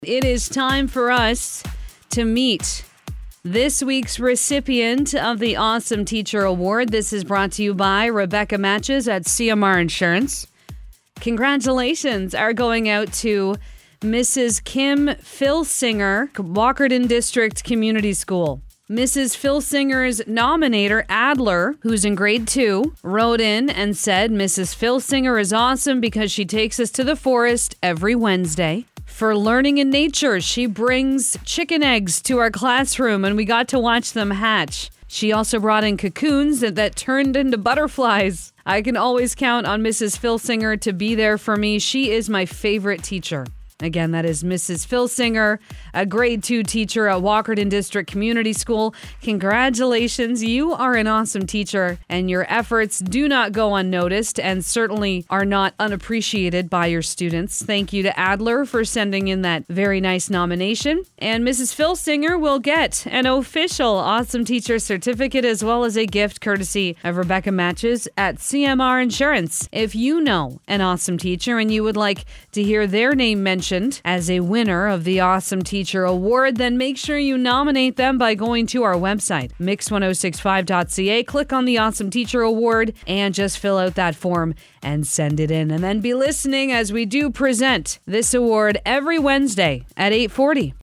It is time for us to meet this week's recipient of the Awesome Teacher Award. This is brought to you by Rebecca Matches at CMR Insurance. Congratulations are going out to Mrs. Kim Filsinger, Walkerton District Community School. Mrs. Filsinger's nominator, Adler, who's in grade 2, wrote in and said, Mrs. Filsinger is awesome because she takes us to the forest every Wednesday. For learning in nature, she brings chicken eggs to our classroom and we got to watch them hatch. She also brought in cocoons that turned into butterflies. I can always count on Mrs. Filsinger to be there for me. She is my favorite teacher. Again, that is Mrs. Filsinger, a grade 2 teacher at Walkerton District Community School. Congratulations, you are an awesome teacher, and your efforts do not go unnoticed and certainly are not unappreciated by your students. Thank you to Adler for sending in that very nice nomination. And Mrs. Filsinger will get an official Awesome Teacher certificate as well as a gift courtesy of Rebecca Matches at CMR Insurance. If you know an awesome teacher and you would like to hear their name mentioned as a winner of the Awesome Teacher Award, then make sure you nominate them by going to our website, mix1065.ca. Click on the Awesome Teacher Award and just fill out that form and send it in. And then be listening as we do present this award every Wednesday at 8:40.